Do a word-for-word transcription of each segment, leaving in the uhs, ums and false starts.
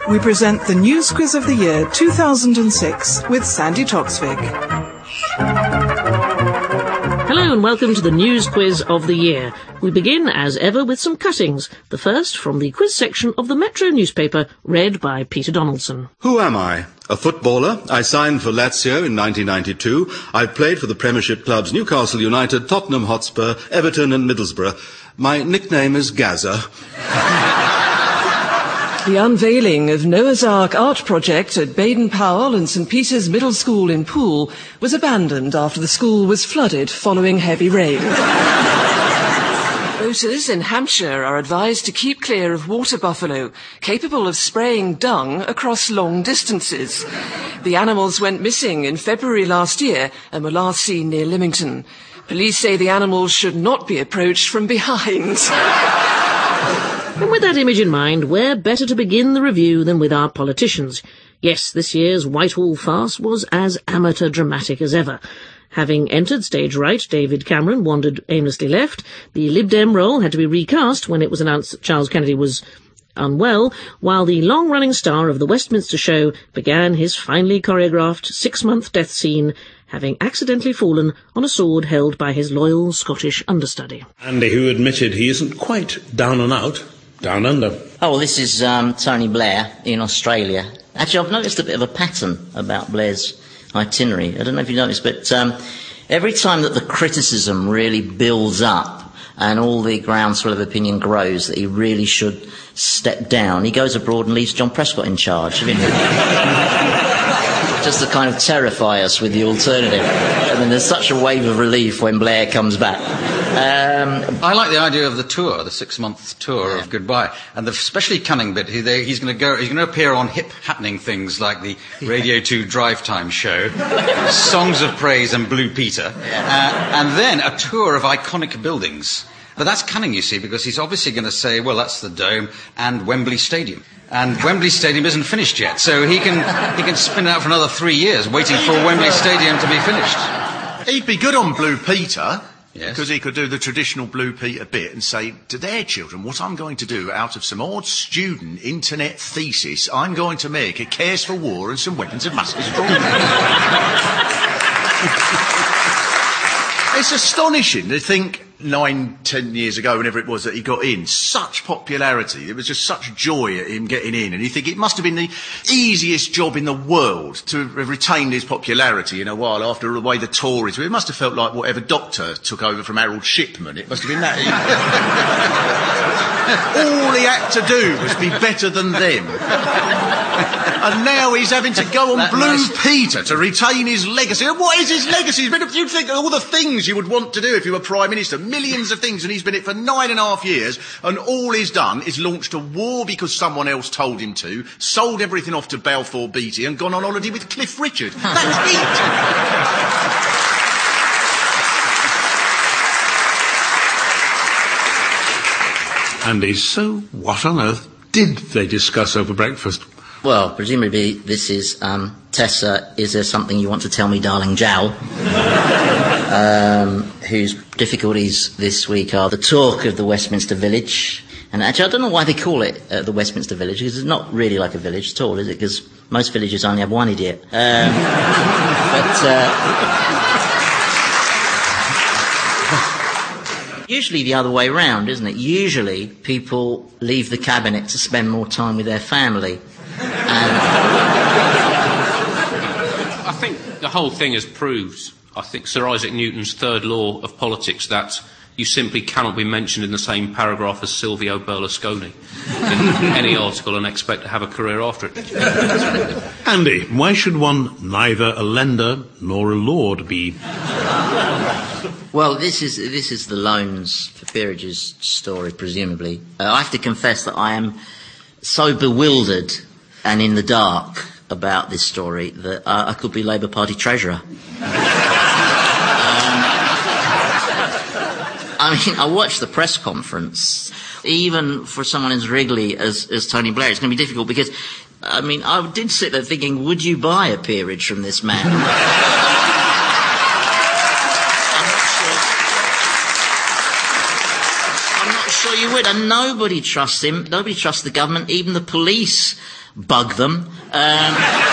we present the News Quiz of the Year two thousand six with Sandy Toksvig. Hello and welcome to the News Quiz of the Year. We begin, as ever, with some cuttings. The first from the quiz section of the Metro newspaper, read by Peter Donaldson. Who am I? A footballer. I signed for Lazio in nineteen ninety-two. I've played for the Premiership clubs Newcastle United, Tottenham Hotspur, Everton and Middlesbrough. My nickname is Gaza. The unveiling of Noah's Ark art project at Baden-Powell and St Peter's Middle School in Poole was abandoned after the school was flooded following heavy rain. Voters in Hampshire are advised to keep clear of water buffalo, capable of spraying dung across long distances. The animals went missing in February last year and were last seen near Lymington. Police say the animals should not be approached from behind. And with that image in mind, where better to begin the review than with our politicians? Yes, this year's Whitehall farce was as amateur dramatic as ever. Having entered stage right, David Cameron wandered aimlessly left. The Lib Dem role had to be recast when it was announced that Charles Kennedy was unwell, while the long-running star of the Westminster show began his finely choreographed six-month death scene, having accidentally fallen on a sword held by his loyal Scottish understudy. Andy, who admitted he isn't quite down and out, down under. Oh, well, this is um, Tony Blair in Australia. Actually, I've noticed a bit of a pattern about Blair's itinerary. I don't know if you noticed, but um, every time that the criticism really builds up and all the groundswell of opinion grows that he really should step down, he goes abroad and leaves John Prescott in charge. Just to kind of terrify us with the alternative. I mean, there's such a wave of relief when Blair comes back. Um, I like the idea of the tour, the six-month tour yeah. of Goodbye, and the especially cunning bit. He, they, he's going to go. He's going to appear on hip happening things like the Radio Two Drive Time show, Songs of Praise, and Blue Peter, uh, and then a tour of iconic buildings. But that's cunning, you see, because he's obviously going to say, well, that's the Dome and Wembley Stadium. And Wembley Stadium isn't finished yet, so he can he can spin it out for another three years, waiting for Wembley Stadium to be finished. He'd be good on Blue Peter, yes, because he could do the traditional Blue Peter bit and say to their children, what I'm going to do out of some odd student internet thesis, I'm going to make a Cares for War and some weapons of mass destruction. It's astonishing to think nine, ten years ago, whenever it was that he got in, such popularity. There was just such joy at him getting in. And you think it must have been the easiest job in the world to have retained his popularity in a while after the way the Tories were. It must have felt like whatever Doctor took over from Harold Shipman. It must have been that. All he had to do was be better than them. And now he's having to go on that Blue nice. Peter to retain his legacy. And what is his legacy? He's been, you'd think of all the things you would want to do if you were Prime Minister. Millions of things, and he's been it for nine and a half years, and all he's done is launched a war because someone else told him to, sold everything off to Balfour Beatty, and gone on holiday with Cliff Richard. That's it! Andy, so what on earth did they discuss over breakfast? Well, presumably this is, um, Tessa, is there something you want to tell me, darling Jowl? um, whose difficulties this week are the talk of the Westminster Village. And actually, I don't know why they call it uh, the Westminster Village, because it's not really like a village at all, is it? Because most villages only have one idiot. Um, but... Uh, Usually the other way round, isn't it? Usually people leave the cabinet to spend more time with their family. And I think the whole thing has proved, I think, Sir Isaac Newton's third law of politics, that you simply cannot be mentioned in the same paragraph as Silvio Berlusconi in any article and expect to have a career after it. Andy, why should one neither a lender nor a lord be? Well, this is this is the loans for peerages story, presumably. Uh, I have to confess that I am so bewildered and in the dark about this story that uh, I could be Labour Party treasurer. um, I mean, I watched the press conference. Even for someone as wriggly as, as Tony Blair, it's going to be difficult because, I mean, I did sit there thinking, would you buy a peerage from this man? sure you would. And nobody trusts him. Nobody trusts the government. Even the police bug them. Um...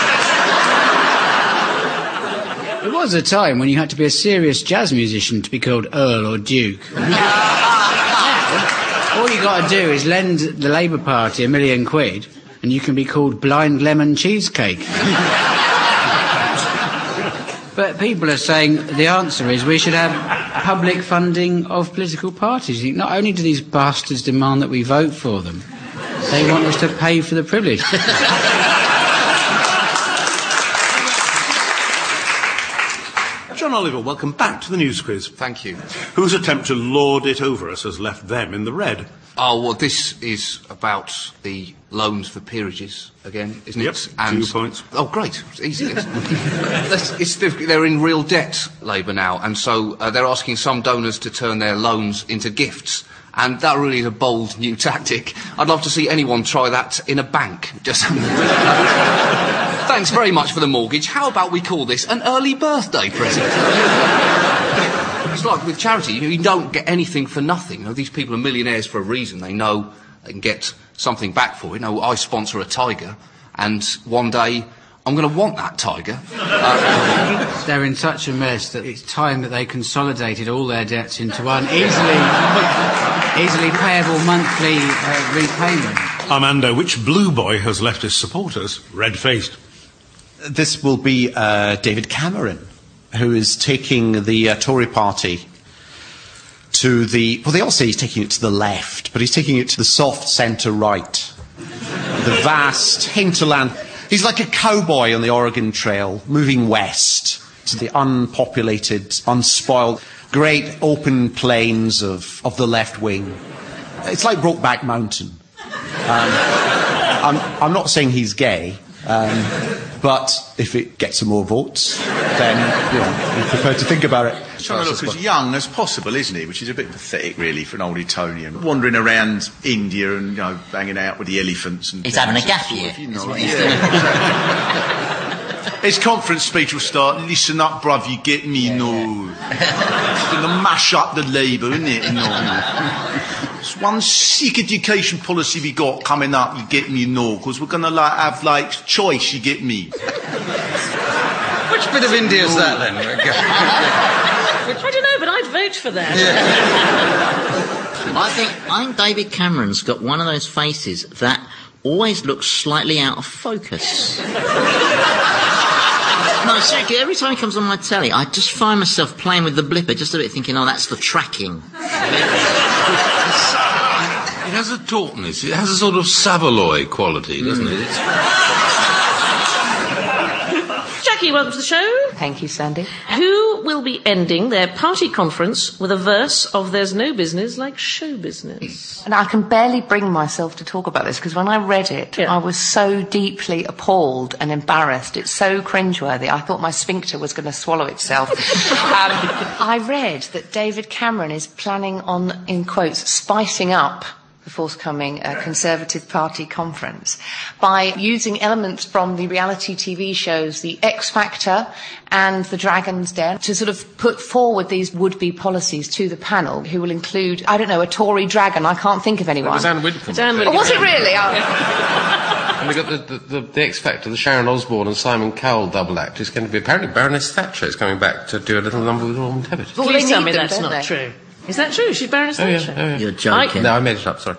There was a time when you had to be a serious jazz musician to be called Earl or Duke. All you got to do is lend the Labour Party a million quid and you can be called Blind Lemon Cheesecake. But people are saying the answer is we should have public funding of political parties. Not only do these bastards demand that we vote for them, they want us to pay for the privilege. John Oliver, welcome back to the News Quiz. Thank you. Whose attempt to lord it over us has left them in the red? Oh, well, this is about the loans for peerages again, isn't yep, it? And two points. Oh, great. It's easy. It's, it's, they're in real debt, Labour, now, and so uh, they're asking some donors to turn their loans into gifts. And that really is a bold new tactic. I'd love to see anyone try that in a bank. Just... Thanks very much for the mortgage. How about we call this an early birthday present? It's like with charity, you don't get anything for nothing. You know, these people are millionaires for a reason. They know they can get something back for it. You know, I sponsor a tiger, and one day I'm going to want that tiger. Uh, They're in such a mess that it's time that they consolidated all their debts into one easily, easily payable monthly uh, repayment. Armando, which blue boy has left his supporters red-faced? This will be uh, David Cameron, who is taking the uh, Tory party to the... Well, they all say he's taking it to the left, but he's taking it to the soft centre-right. The vast hinterland. He's like a cowboy on the Oregon Trail, moving west to the unpopulated, unspoiled, great open plains of, of the left wing. It's like Brokeback Mountain. Um, I'm, I'm not saying he's gay, um, but if it gets some more votes, then, you know, I'm prepared to think about it. He's trying to look as young as possible, isn't he? Which is a bit pathetic, really, for an old Etonian. Wandering around India and, you know, hanging out with the elephants and... He's things. having a gaff year. You know, yeah. His conference speech will start, listen up, bruv, you get me, yeah, no. It's going to mash up the Labour, isn't it? No. It's one sick education policy we got coming up, you get me, no, because we're going to like, have, like, choice, you get me. Which bit of India is that, then? I don't know, but I'd vote for that. Yeah. I think I think David Cameron's got one of those faces that always looks slightly out of focus. No, seriously, every time he comes on my telly, I just find myself playing with the blipper, just a bit thinking, oh, that's for tracking. It has a tautness, it has a sort of Savaloy quality, doesn't mm. it? It's... Jackie, welcome to the show. Thank you, Sandy. Who will be ending their party conference with a verse of There's No Business Like Show Business? And I can barely bring myself to talk about this, because when I read it, yeah. I was so deeply appalled and embarrassed. It's so cringeworthy. I thought my sphincter was going to swallow itself. um, I read that David Cameron is planning on, in quotes, spicing up the forthcoming uh, Conservative Party conference by using elements from the reality T V shows The X Factor and The Dragon's Den to sort of put forward these would-be policies to the panel, who will include, I don't know, a Tory dragon. I can't think of anyone. It was Anne Widdecombe. Oh, was it really? Oh. And we've got the, the, the, the X Factor, the Sharon Osbourne and Simon Cowell double act. It's going to be, apparently Baroness Thatcher is coming back to do a little number with Norman Tebbit. Well, please tell me them, that's not they? True. Is that true? She's Baroness oh, Thatcher? Yeah, oh, yeah. You're joking. I, no, I made it up, sorry.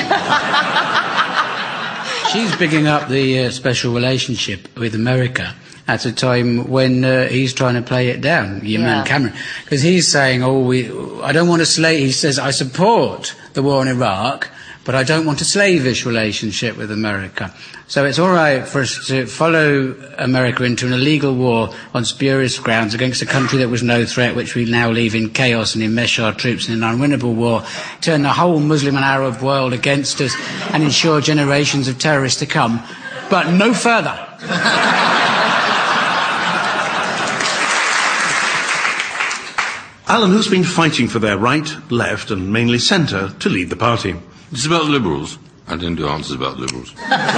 She's bigging up the uh, special relationship with America at a time when uh, he's trying to play it down, your yeah. man Cameron. Because he's saying, oh, we, I don't want to slave... He says, I support the war in Iraq, but I don't want a slavish relationship with America. So it's all right for us to follow America into an illegal war on spurious grounds against a country that was no threat, which we now leave in chaos and enmesh our troops in an unwinnable war, turn the whole Muslim and Arab world against us and ensure generations of terrorists to come, but no further. Alan, who's been fighting for their right, left and mainly centre to lead the party? It's about the Liberals. I don't do answers about Liberals.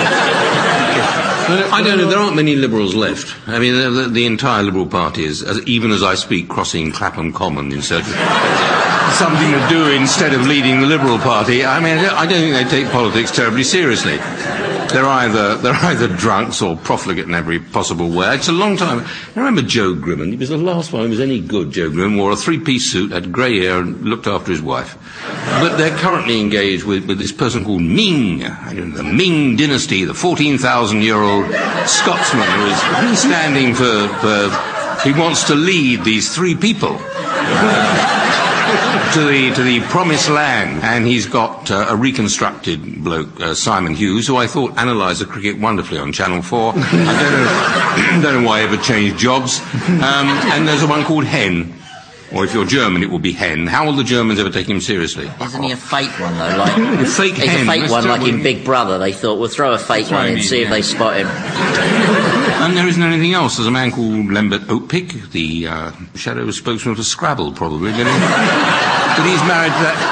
I don't know, there aren't many Liberals left. I mean, the, the, the entire Liberal Party is, as, even as I speak, crossing Clapham Common in search of... something to do instead of leading the Liberal Party, I mean, I don't, I don't think they take politics terribly seriously. They're either they're either drunks or profligate in every possible way. It's a long time. I remember Joe Grimman. He was the last one who was any good. Joe Grimman wore a three-piece suit, had grey hair, and looked after his wife. But they're currently engaged with, with this person called Ming, the Ming dynasty, the fourteen thousand year old Scotsman who is standing for, for. He wants to lead these three people. Uh, To the, to the promised land, and he's got uh, a reconstructed bloke, uh, Simon Hughes, who I thought analysed the cricket wonderfully on Channel four. I don't know, don't know why he ever changed jobs. Um, and there's a one called Hen, or if you're German, it will be Hen. How will the Germans ever take him seriously? Isn't he a fake one though? Like a fake he's hen. a fake That's one, like terrible. in Big Brother. They thought we'll throw a fake Throw one him in, in, see if yeah. they spot him. And there isn't anything else. There's a man called Lambert Oakpick, the uh, shadow spokesman for Scrabble, probably. But he's married to that.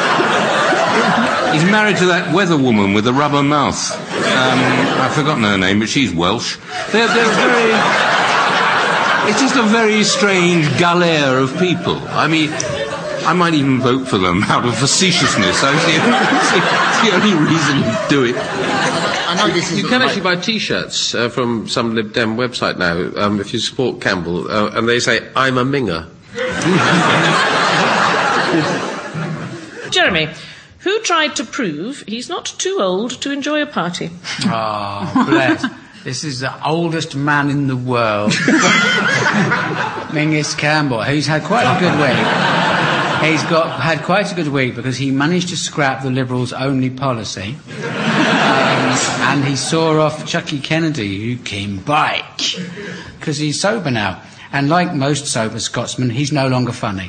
He's married to that weather woman with the rubber mouth. Um, I've forgotten her name, but she's Welsh. They're, they're very. It's just a very strange galère of people. I mean, I might even vote for them out of facetiousness. I see, it's the only reason to do it. I know this is. You can actually buy T-shirts uh, from some Lib Dem website now um, if you support Campbell, uh, and they say, "I'm a Minger." Jeremy, who tried to prove he's not too old to enjoy a party? Oh, bless. This is the oldest man in the world. Mingus Campbell, who's had quite a good week. He's got had quite a good week because he managed to scrap the Liberals' only policy. Um, and he saw off Chucky Kennedy, who came back. Because he's sober now. And like most sober Scotsmen, he's no longer funny.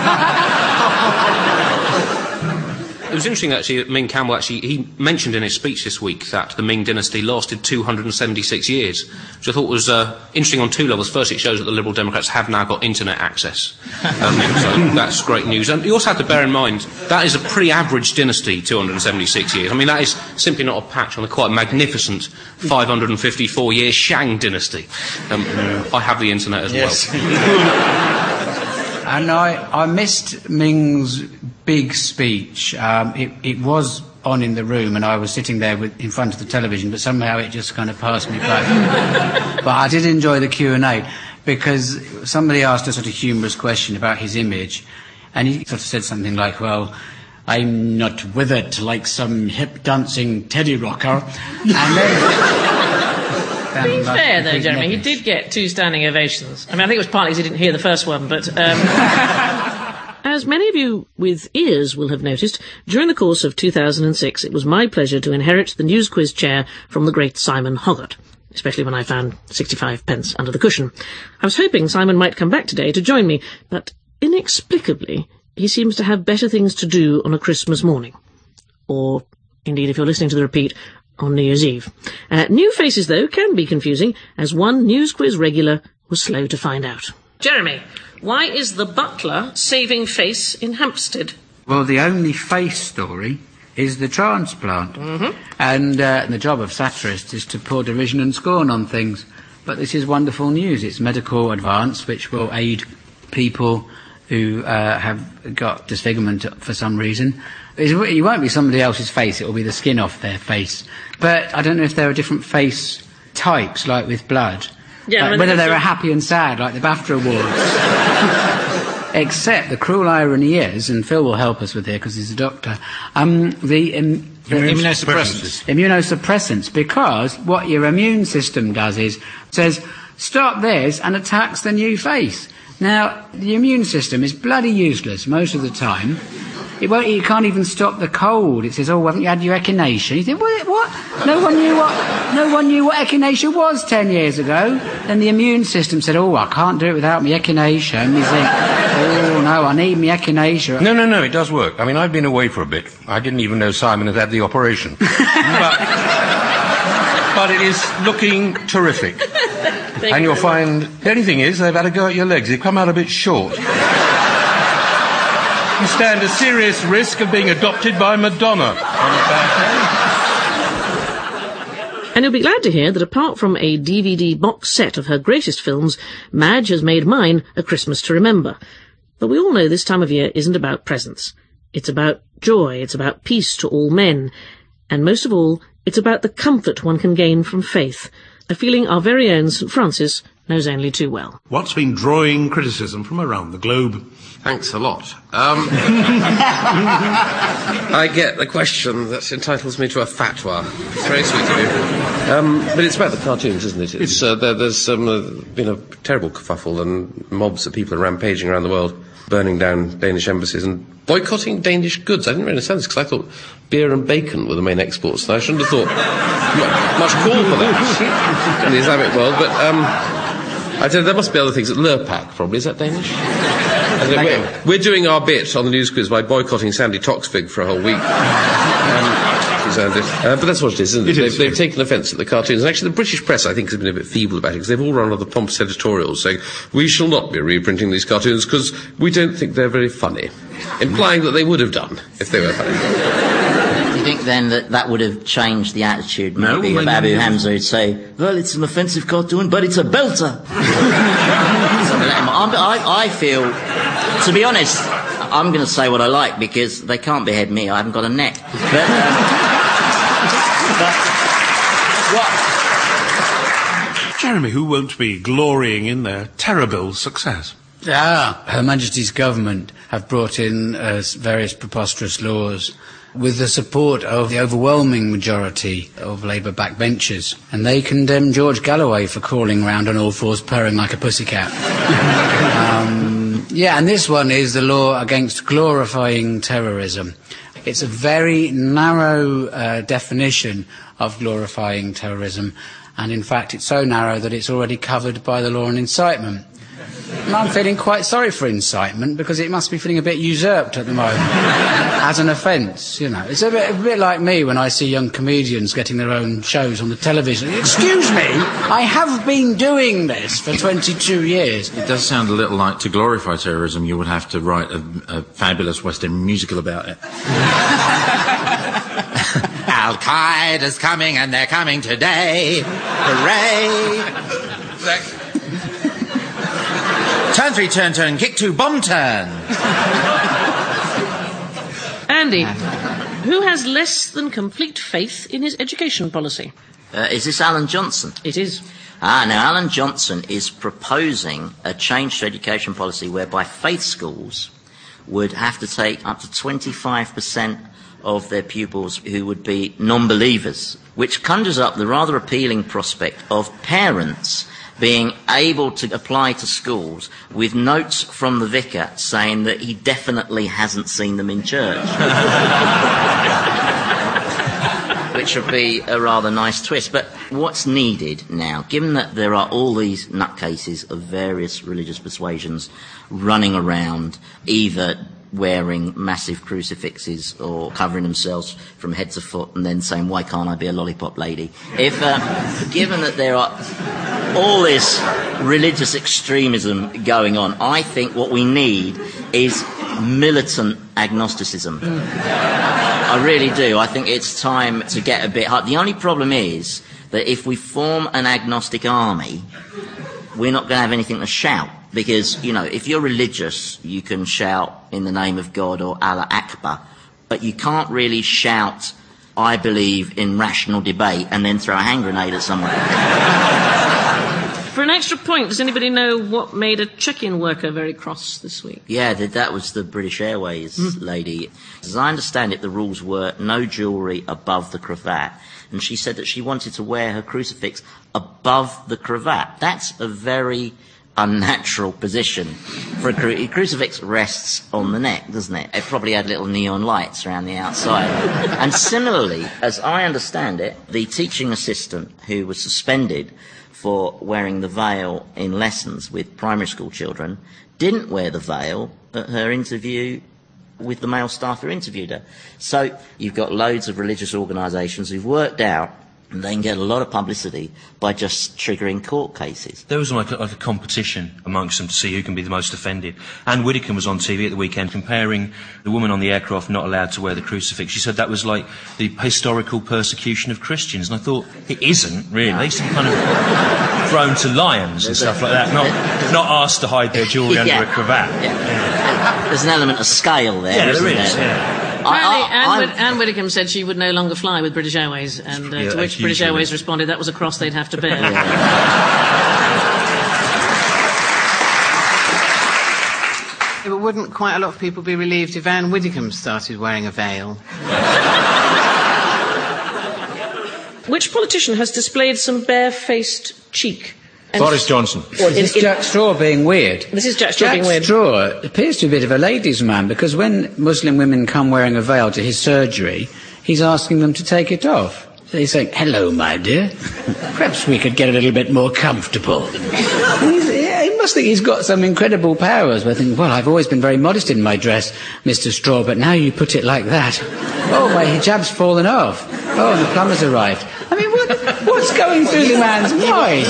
It was interesting, actually, that Ming Campbell, actually, he mentioned in his speech this week that the Ming dynasty lasted two hundred seventy-six years, which I thought was uh, interesting on two levels. First, it shows that the Liberal Democrats have now got internet access. Um, so that's great news. And you also have to bear in mind, that is a pretty average dynasty, two hundred seventy-six years. I mean, that is simply not a patch on the quite magnificent five hundred fifty-four year Shang dynasty. Um, I have the internet as yes. well. And I, I missed Ming's big speech. Um, it, it was on in the room, and I was sitting there with, in front of the television, but somehow it just kind of passed me by. But I did enjoy the Q and A, because somebody asked a sort of humorous question about his image, and he sort of said something like, well, I'm not withered like some hip dancing teddy rocker. And then... To be fair, though, Jeremy, he did get two standing ovations. I mean, I think it was partly because he didn't hear the first one, but... Um, as many of you with ears will have noticed, during the course of two thousand six, it was my pleasure to inherit the news quiz chair from the great Simon Hoggart, especially when I found sixty-five pence under the cushion. I was hoping Simon might come back today to join me, but inexplicably, he seems to have better things to do on a Christmas morning. Or, indeed, if you're listening to the repeat, on New Year's Eve. Uh, new faces, though, can be confusing, as one news quiz regular was slow to find out. Jeremy, why is the butler saving face in Hampstead? Well, the only face story is the transplant. Mm-hmm. And uh, the job of satirist is to pour derision and scorn on things. But this is wonderful news. It's medical advance, which will aid people who uh, have got disfigurement for some reason. It won't be somebody else's face, it will be the skin off their face. But I don't know if there are different face types, like with blood. Yeah, like whether they're happy and sad, like the BAFTA Awards. Except the cruel irony is, and Phil will help us with here because he's a doctor, um, the, um, the immunosuppressants. Immunosuppressants, because what your immune system does is says, stop this, and attacks the new face. Now, the immune system is bloody useless most of the time. It won't, you can't even stop the cold. It says, oh, haven't you had your echinacea? You think, what? what? No one knew what No one knew what echinacea was ten years ago. Then the immune system said, oh, I can't do it without my echinacea. And you think, oh, no, I need my echinacea. No, no, no, it does work. I mean, I've been away for a bit. I didn't even know Simon had had the operation. but, but it is looking terrific. Thank and you you'll very find, the only thing is, they've had a go at your legs. They've come out a bit short. You stand a serious risk of being adopted by Madonna. And you'll be glad to hear that apart from a D V D box set of her greatest films, Madge has made mine A Christmas to Remember. But we all know this time of year isn't about presents. It's about joy, it's about peace to all men, and most of all, it's about the comfort one can gain from faith, a feeling our very own St Francis knows only too well. What's been drawing criticism from around the globe? Thanks a lot. Um, I get the question that entitles me to a fatwa. It's very sweet of you. Um, but it's about the cartoons, isn't it? It's, uh, there, there's um, uh, been a terrible kerfuffle and mobs of people are rampaging around the world, burning down Danish embassies and boycotting Danish goods. I didn't really understand this because I thought beer and bacon were the main exports, and I shouldn't have thought mu- much call for that in the Islamic world. But um, I tell you, there must be other things. Lurpak, probably. Is that Danish? We're, we're doing our bit on the news quiz by boycotting Sandy Toksvig for a whole week. Um, she's earned it. Uh, but that's what it is, isn't it? it is, they've, they've taken offence at the cartoons. And actually, the British press, I think, has been a bit feeble about it, because they've all run rather pompous editorials saying, we shall not be reprinting these cartoons because we don't think they're very funny. Implying that they would have done if they were funny. Do you think, then, that that would have changed the attitude, maybe, no, of Abu Hamza, who'd say, well, it's an offensive cartoon, but it's a belter. I, I feel, to be honest, I'm going to say what I like, because they can't behead me, I haven't got a neck. But, um, but what? Jeremy, who won't be glorying in their terrible success? Ah, Her Majesty's government have brought in uh, various preposterous laws with the support of the overwhelming majority of Labour backbenchers, and they condemned George Galloway for crawling around on all fours purring like a pussycat. um, yeah, and this one is the law against glorifying terrorism. It's a very narrow uh, definition of glorifying terrorism, and in fact it's so narrow that it's already covered by the law on incitement. And I'm feeling quite sorry for incitement, because it must be feeling a bit usurped at the moment as an offence, you know. It's a bit, a bit like me when I see young comedians getting their own shows on the television. Excuse me, I have been doing this for twenty-two years. It does sound a little like, to glorify terrorism, you would have to write a, a fabulous Western musical about it. Al-Qaeda's coming, and they're coming today. Hooray! Turn three, turn, turn, kick two, bomb turn. Andy, who has less than complete faith in his education policy? Uh, is this Alan Johnson? It is. Ah, now Alan Johnson is proposing a change to education policy whereby faith schools would have to take up to twenty-five percent of their pupils who would be non-believers, which conjures up the rather appealing prospect of parents being able to apply to schools with notes from the vicar saying that he definitely hasn't seen them in church. Which would be a rather nice twist. But what's needed now, given that there are all these nutcases of various religious persuasions running around, either wearing massive crucifixes or covering themselves from head to foot and then saying, why can't I be a lollipop lady? If, uh, given that there are all this religious extremism going on, I think what we need is militant agnosticism. Mm. I really do. I think it's time to get a bit hard. The only problem is that if we form an agnostic army, we're not going to have anything to shout. Because, you know, if you're religious, you can shout in the name of God or Allah Akbar, but you can't really shout, I believe in rational debate, and then throw a hand grenade at someone. For an extra point, does anybody know what made a check-in worker very cross this week? Yeah, that, that was the British Airways mm. lady. As I understand it, the rules were no jewellery above the cravat, and she said that she wanted to wear her crucifix above the cravat. That's a very unnatural position for a cru- a crucifix rests on the neck, doesn't it? It probably had little neon lights around the outside. And similarly, as I understand it, the teaching assistant who was suspended for wearing the veil in lessons with primary school children didn't wear the veil at her interview with the male staff who interviewed her. So you've got loads of religious organisations who've worked out And they can get a lot of publicity by just triggering court cases. There was like a, like a competition amongst them to see who can be the most offended. Anne Widdecombe was on T V at the weekend comparing the woman on the aircraft not allowed to wear the crucifix. She said that was like the historical persecution of Christians. And I thought, it isn't, really. Some kind of thrown to lions and stuff like that, not, not asked to hide their jewellery Yeah. under a cravat. Yeah. Yeah. There's an element of scale there, Yeah, isn't there is, there? yeah. Apparently, I- I- Anne, I'm- Whit- Anne Widdecombe said she would no longer fly with British Airways, and uh, Yeah, to which that's British usually- Airways responded that was a cross they'd have to bear. Yeah, but wouldn't quite a lot of people be relieved if Anne Widdecombe started wearing a veil? Which politician has displayed some barefaced cheek? And Boris Johnson. Well, is this Jack Straw being weird? This is Jack Straw Jack being weird. Straw appears to be a bit of a ladies' man, because when Muslim women come wearing a veil to his surgery, he's asking them to take it off. So he's saying, "Hello, my dear. Perhaps we could get a little bit more comfortable." And he's, yeah, he must think he's got some incredible powers. But I think, well, I've always been very modest in my dress, Mister Straw, but now you put it like that. Oh, my hijab's fallen off. Oh, and the plumber's arrived. I mean, what, what's going through the man's mind?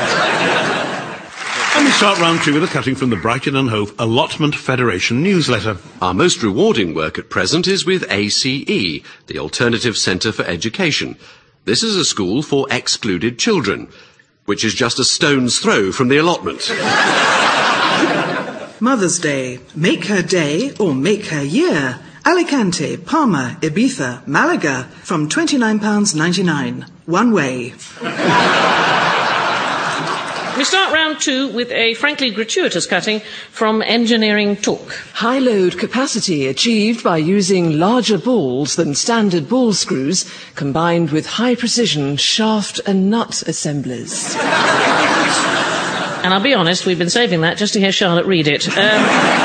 And we start round two with a cutting from the Brighton and Hove Allotment Federation newsletter. Our most rewarding work at present is with A C E, the Alternative Centre for Education. This is a school for excluded children, which is just a stone's throw from the allotment. Mother's Day. Make her day or make her year. Alicante, Palma, Ibiza, Malaga from twenty-nine pounds ninety-nine. One way. We start round two with a frankly gratuitous cutting from Engineering Talk. High load capacity achieved by using larger balls than standard ball screws, combined with high precision shaft and nut assemblies. And I'll be honest, we've been saving that just to hear Charlotte read it. Um,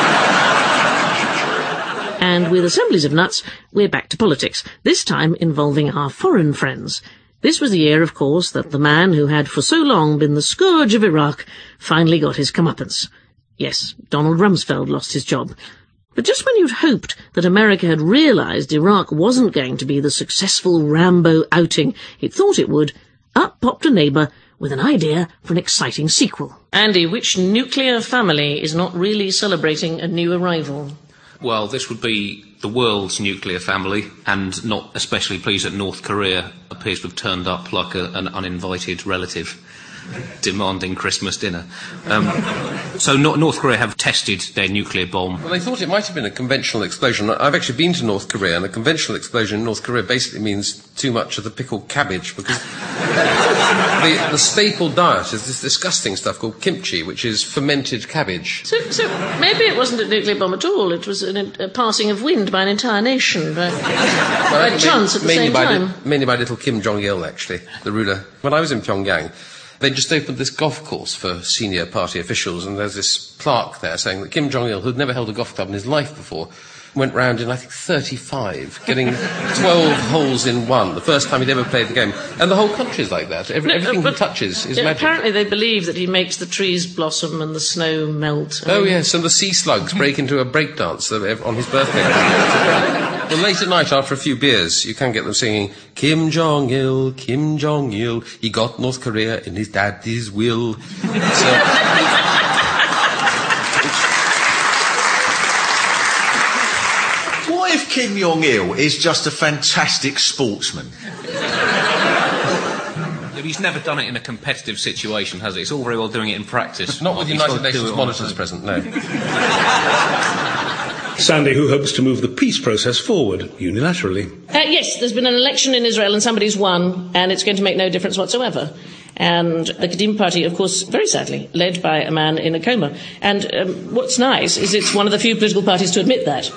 and with assemblies of nuts, we're back to politics, this time involving our foreign friends. This was the year, of course, that the man who had for so long been the scourge of Iraq finally got his comeuppance. Yes, Donald Rumsfeld lost his job. But just when you'd hoped that America had realised Iraq wasn't going to be the successful Rambo outing it thought it would, up popped a neighbour with an idea for an exciting sequel. Andy, which nuclear family is not really celebrating a new arrival? Well, this would be the world's nuclear family, and not especially pleased that North Korea appears to have turned up like a, an uninvited relative demanding Christmas dinner. Um, so no, North Korea have tested their nuclear bomb. Well, they thought it might have been a conventional explosion. I've actually been to North Korea, and a conventional explosion in North Korea basically means too much of the pickled cabbage, because the, the staple diet is this disgusting stuff called kimchi, which is fermented cabbage. So, so maybe it wasn't a nuclear bomb at all. It was an, a passing of wind by an entire nation, by, Well, by chance at the mainly same by time. Li- mainly by little Kim Jong-il, actually, the ruler. When I was in Pyongyang, they just opened this golf course for senior party officials, and there's this plaque there saying that Kim Jong-il, who'd never held a golf club in his life before, went round in, I think, thirty-five, getting twelve holes in one, the first time he'd ever played the game. And the whole country's like that. Every, No, everything but- he touches is Yeah, magic. apparently they believe that he makes the trees blossom and the snow melt. Oh, yes, and the sea slugs break into a breakdance on his birthday. Well, late at night, after a few beers, you can get them singing, Kim Jong-il, Kim Jong-il, he got North Korea in his daddy's will. So, What if Kim Jong-il is just a fantastic sportsman? Yeah, He's never done it in a competitive situation, has he? It's all very well doing it in practice. not with He's United got to do Nations it on monitors the- present, no. Sandy, who hopes to move the peace process forward unilaterally. Uh, yes, there's been an election in Israel and somebody's won, and it's going to make no difference whatsoever. And the Kadima Party, of course, very sadly, led by a man in a coma. And um, what's nice is it's one of the few political parties to admit that.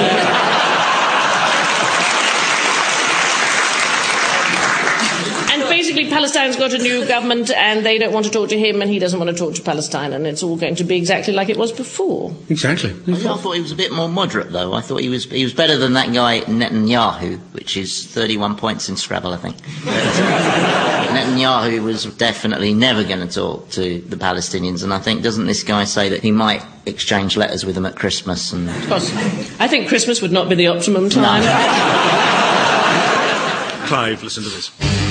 And basically, Palestine's got a new government, and they don't want to talk to him, and he doesn't want to talk to Palestine, and it's all going to be exactly like it was before. Exactly. I thought he was a bit more moderate, though. I thought he was he was better than that guy Netanyahu, which is thirty-one points in Scrabble, I think. But Netanyahu was definitely never going to talk to the Palestinians, and I think, doesn't this guy say that he might exchange letters with them at Christmas? And Of course, I think Christmas would not be the optimum time. Clive, listen to this.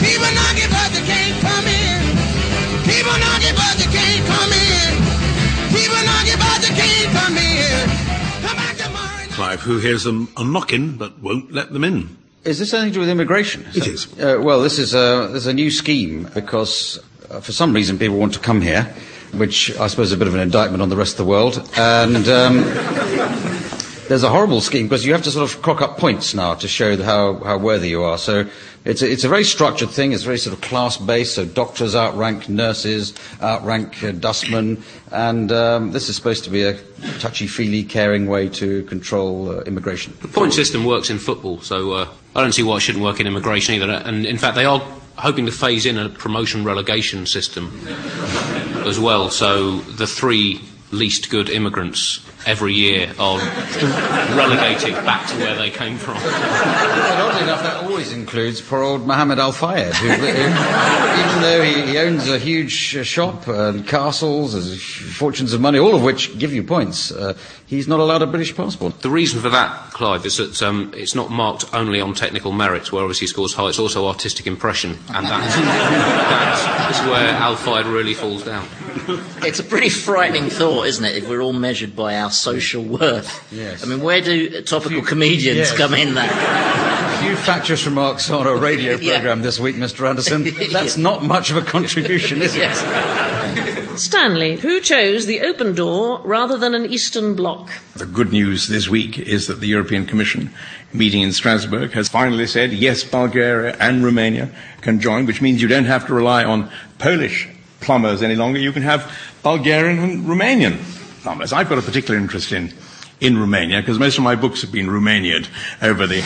People knocking, but they can't come in. People knocking, but they can't come in. People knocking, but they can't come in. Come back tomorrow. Clive, who hears them a knocking but won't let them in. Is this anything to do with immigration? It is. Uh, well, this is a, this is a new scheme because uh, for some reason people want to come here, which I suppose is a bit of an indictment on the rest of the world. And um, there's a horrible scheme because you have to sort of crock up points now to show how, how worthy you are. So it's a, it's a very structured thing. It's very sort of class-based. So doctors outrank nurses, outrank uh, dustmen. And um, this is supposed to be a touchy-feely, caring way to control uh, immigration. The point system works in football, so uh, I don't see why it shouldn't work in immigration either. And in fact, they are hoping to phase in a promotion-relegation system as well. So the three least good immigrants every year are relegated back to where they came from. But oddly enough, that always includes poor old Mohammed Al Fayed, who, who even though he, he owns a huge uh, shop and castles, has fortunes of money, all of which give you points, uh, he's not allowed a British passport. The reason for that, Clive, is that um, it's not marked only on technical merits, where obviously he scores high, it's also artistic impression, and that, that is where Al Fayed really falls down. It's a pretty frightening thought, isn't it, if we're all measured by our social worth? Yes. I mean, where do topical comedians yes. come in there? A few factious remarks on a radio programme yeah. this week, Mister Anderson. That's yeah. not much of a contribution, is it? Yes. Stanley, who chose the open door rather than an Eastern Bloc? The good news this week is that the European Commission, meeting in Strasbourg, has finally said, yes, Bulgaria and Romania can join, which means you don't have to rely on Polish plumbers any longer. You can have Bulgarian and Romanian plumbers. I've got a particular interest in, in Romania, because most of my books have been Romaniaed over the...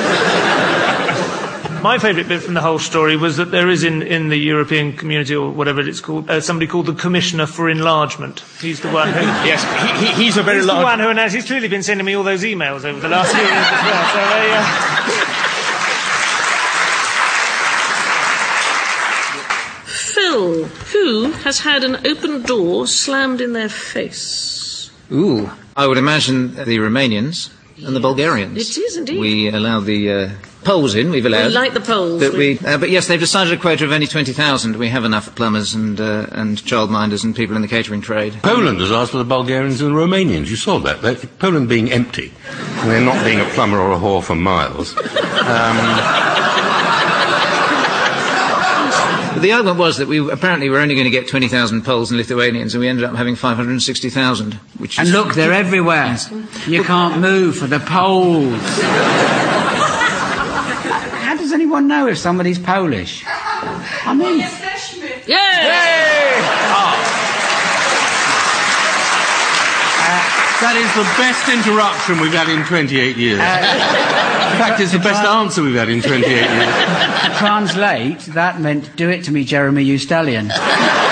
My favourite bit from the whole story was that there is in, in the European community, or whatever it's called, uh, somebody called the Commissioner for Enlargement. He's the one who... yes, he, he, he's a very he's large... the one who announced... He's clearly been sending me all those emails over the last few years as well. So, uh... Phil, who has had an open door slammed in their face? Ooh, I would imagine the Romanians and the Bulgarians. It is indeed. We allow the uh, Poles in, we've allowed. We like the Poles. That we, uh, but yes, they've decided a quota of only twenty thousand. We have enough plumbers and, uh, and childminders and people in the catering trade. Poland has asked for the Bulgarians and the Romanians. You saw that. They're, Poland being empty, and they're not being a plumber or a whore for miles. Um... The argument was that we apparently were only going to get twenty thousand Poles and Lithuanians, and we ended up having five hundred sixty thousand. Which and is look, they're everywhere. Yes. You can't move for the Poles. How does anyone know if somebody's Polish? I mean... Yay! Yay! Oh. That is the best interruption we've had in twenty-eight years. Uh, in fact, it's the best answer we've had in twenty-eight years. To translate, that meant, do it to me, Jeremy, you stallion. No,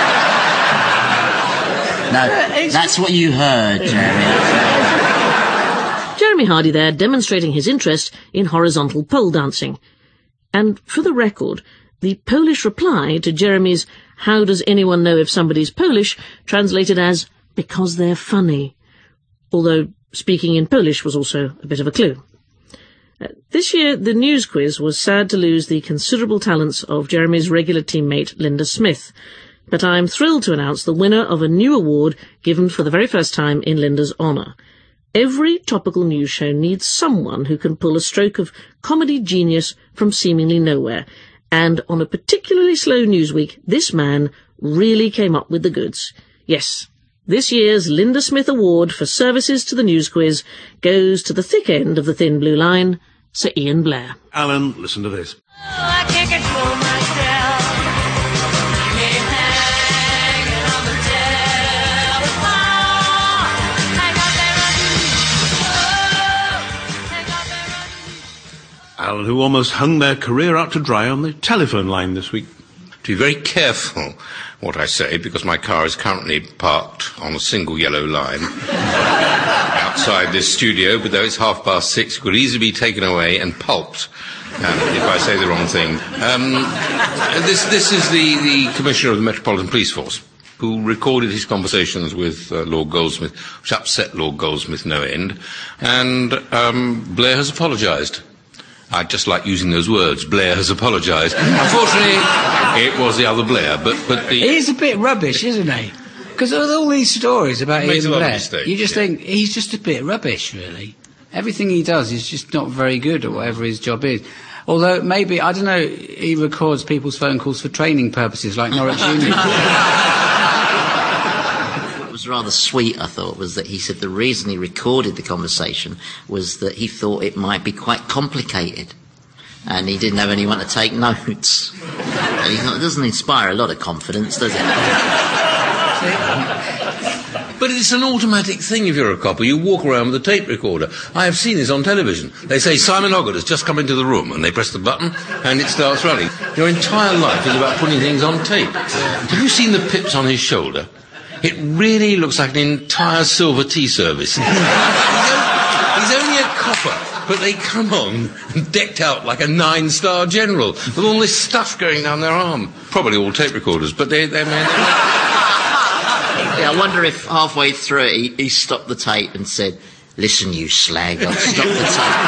that's what you heard, Jeremy. Jeremy Hardy there, demonstrating his interest in horizontal pole dancing. And for the record, the Polish reply to Jeremy's "How does anyone know if somebody's Polish?" translated as, "Because they're funny." Although speaking in Polish was also a bit of a clue. Uh, this year, the news quiz was sad to lose the considerable talents of Jeremy's regular teammate, Linda Smith, but I'm thrilled to announce the winner of a new award given for the very first time in Linda's honour. Every topical news show needs someone who can pull a stroke of comedy genius from seemingly nowhere, and on a particularly slow news week, this man really came up with the goods. Yes, this year's Linda Smith Award for services to the news quiz goes to the thick end of the thin blue line, Sir Ian Blair. Alan, listen to this. Oh, I can't control myself. Keep hanging on the telephone. Hang up and run. Oh, hang up and run. Alan, who almost hung their career out to dry on the telephone line this week. To be very careful what I say, because my car is currently parked on a single yellow line outside this studio, but though it's half past six, it could easily be taken away and pulped um, if I say the wrong thing. Um, this, this is the, the Commissioner of the Metropolitan Police Force, who recorded his conversations with uh, Lord Goldsmith, which upset Lord Goldsmith no end, and um, Blair has apologised. I just like using those words. Blair has apologised. Unfortunately, it was the other Blair, but, but the... He's a bit rubbish, isn't he? Because with all these stories about He makes Ian a lot of Blair, mistakes, you just yeah. think he's just a bit rubbish, really. Everything he does is just not very good at whatever his job is. Although maybe, I don't know, he records people's phone calls for training purposes, like Norwich Union. What was rather sweet, I thought, was that he said the reason he recorded the conversation was that he thought it might be quite complicated. And he didn't have anyone to take notes. And he thought, it doesn't inspire a lot of confidence, does it? But it's an automatic thing if you're a copper. You walk around with a tape recorder. I have seen this on television. They say Simon Hoggart has just come into the room, and they press the button, and it starts running. Your entire life is about putting things on tape. Have you seen the pips on his shoulder? It really looks like an entire silver tea service. he's, only, he's only a copper, but they come on decked out like a nine-star general with all this stuff going down their arm. Probably all tape recorders, but they... they, they Yeah, I wonder if halfway through it he, he stopped the tape and said, "Listen, you slag, I've stopped the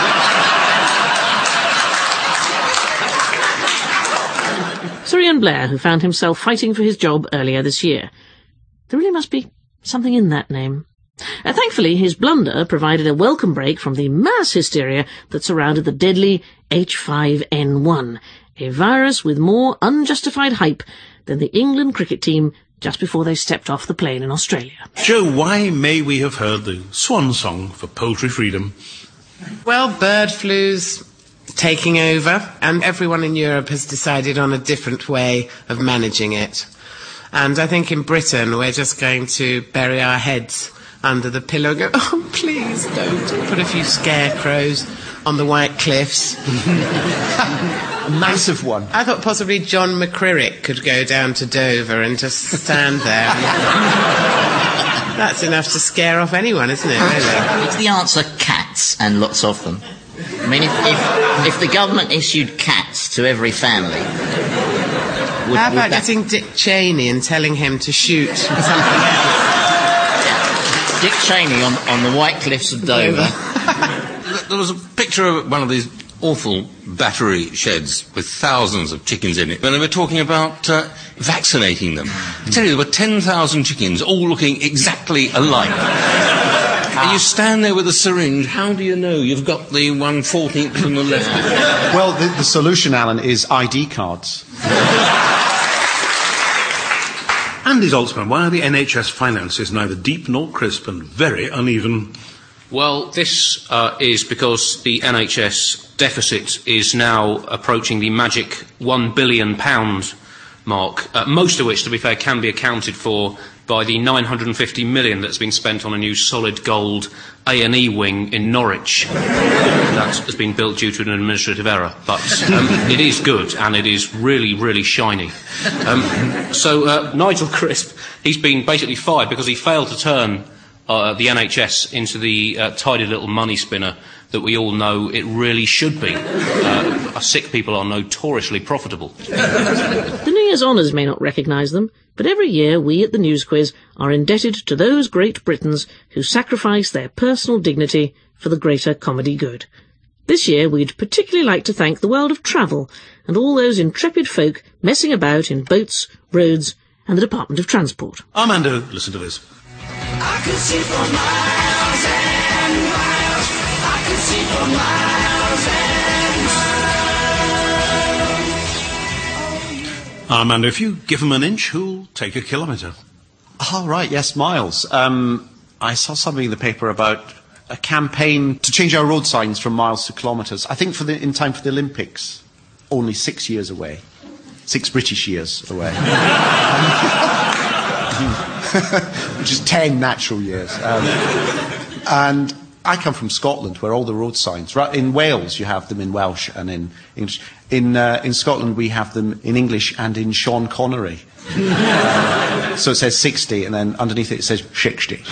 tape." Sir Ian Blair, who found himself fighting for his job earlier this year. There really must be something in that name. Uh, thankfully, his blunder provided a welcome break from the mass hysteria that surrounded the deadly H five N one, a virus with more unjustified hype than the England cricket team just before they stepped off the plane in Australia. Joe, why may we have heard the swan song for poultry freedom? Well, bird flu's taking over, and everyone in Europe has decided on a different way of managing it. And I think in Britain we're just going to bury our heads under the pillow and go, "Oh, please don't." Put a few scarecrows on the White Cliffs. A massive one. I thought possibly John McCririck could go down to Dover and just stand there. That's enough to scare off anyone, isn't it, really? Is the answer cats, and lots of them? I mean, if, if, if the government issued cats to every family... Would, How about would that... getting Dick Cheney and telling him to shoot something else? Dick Cheney on, on the White Cliffs of Dover. There was a picture of one of these awful battery sheds with thousands of chickens in it, and they were talking about uh, vaccinating them. I tell you, there were ten thousand chickens, all looking exactly alike. And you stand there with a syringe, how do you know you've got the one fourteenth from the left? Well, the, the solution, Alan, is I D cards. Andy Zaltzman, why are the N H S finances neither deep nor crisp and very uneven? Well, this uh, is because the N H S deficit is now approaching the magic one billion pound mark, uh, most of which, to be fair, can be accounted for by the nine hundred fifty million pounds that's been spent on a new solid gold A and E wing in Norwich. That has been built due to an administrative error, but um, it is good and it is really, really shiny. Um, so uh, Nigel Crisp, he's been basically fired because he failed to turn uh, the N H S into the uh, tidy little money spinner that we all know it really should be. Uh, sick people are notoriously profitable. The New Year's honours may not recognise them, but every year we at the News Quiz are indebted to those great Britons who sacrifice their personal dignity for the greater comedy good. This year we'd particularly like to thank the world of travel and all those intrepid folk messing about in boats, roads and the Department of Transport. Armando, listen to this. I can see for miles and miles. I can see for miles and miles. Armando, if you give him an inch, who'll take a kilometre? Oh, right, yes, miles. Um, I saw something in the paper about a campaign to change our road signs from miles to kilometres. I think for the, in time for the Olympics, only six years away. Six British years away. Which is ten natural years. Um, and I come from Scotland, where all the road signs... Right, in Wales, you have them in Welsh and in English. In, uh, in Scotland, we have them in English and in Sean Connery. Uh, so it says sixty, and then underneath it, it says sixty.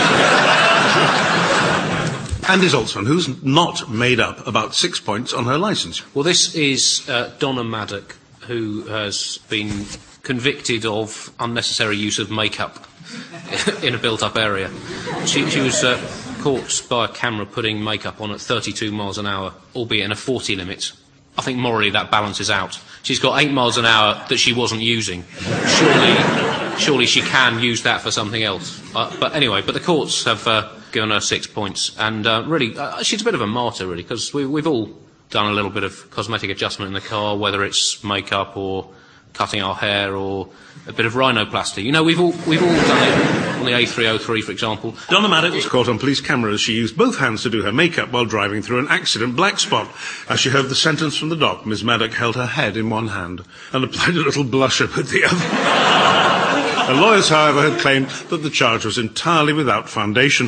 Andy Zaltzman, who's not made up about six points on her licence? Well, this is uh, Donna Maddock, who has been convicted of unnecessary use of makeup in a built-up area. She, she was uh, caught by a camera putting makeup on at thirty-two miles an hour, albeit in a forty limit, I think morally that balances out. She's got eight miles an hour that she wasn't using. Surely, surely she can use that for something else. Uh, but anyway, but the courts have uh, given her six points, and uh, really, uh, she's a bit of a martyr, really, because we, we've all done a little bit of cosmetic adjustment in the car, whether it's makeup or cutting our hair or a bit of rhinoplasty. You know, we've all we've all done it on the A three oh three, for example. Donna Maddock was caught on police camera as she used both hands to do her makeup while driving through an accident black spot. As she heard the sentence from the dock, Miss Maddock held her head in one hand and applied a little blusher with the other. Her lawyers, however, had claimed that the charge was entirely without foundation.